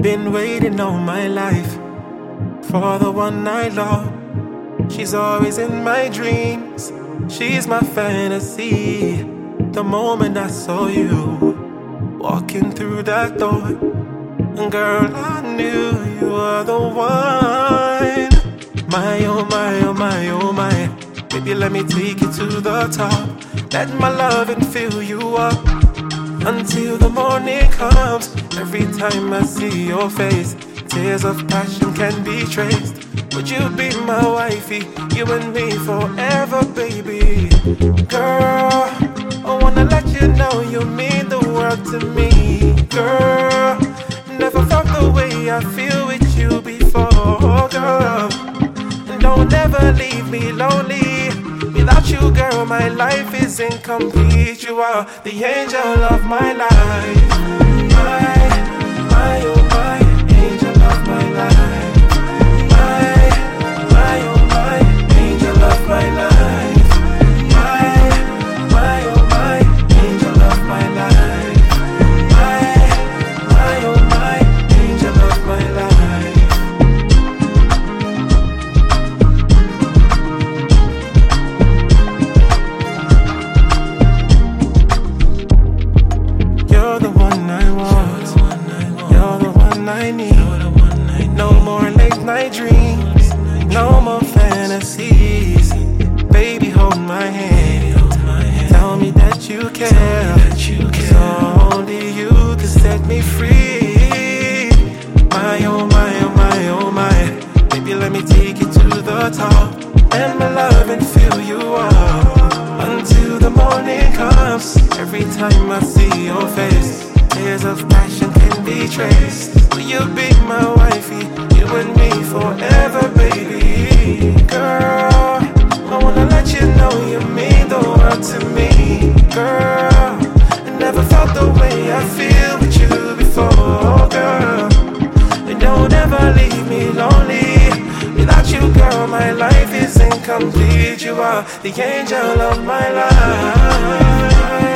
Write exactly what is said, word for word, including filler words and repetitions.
Been waiting all my life for the one I love. She's always in my dreams. She's my fantasy. The moment I saw you walking through that door, girl, I knew you were the one. My, oh my, oh my, oh my. Baby, let me take you to the top. Let my loving fill you up until the morning comes. Every time I see your face, tears of passion can be traced. Would you be my wifey, you and me forever, baby? Girl, I wanna let you know you mean the world to me. Girl, never felt the way I feel with you before, girl. And don't ever leave me lonely. Without you, girl, my life is incomplete. You are the angel of my life. My, my, oh my, angel of my life. My, my, oh my, angel of my life. My, my, oh my, angel of my life. My, my, oh my, angel of my life. You're the one I want. You're the one I need. No more late night dreams. No more fantasies. Baby, hold my hand. Tell me that you care. So only you can set me free. My, oh my, oh my, oh my. Baby, let me take you to the top. And my love and fill you up until the morning comes. Every time I see your face, tears of passion can be traced. Will you be my wifey, you and me forever, baby? Girl, I wanna let you know you mean the world to me. Girl, I never felt the way I feel with you before, girl. And don't ever leave me lonely. Without you, girl, my life is incomplete. You are the angel of my life.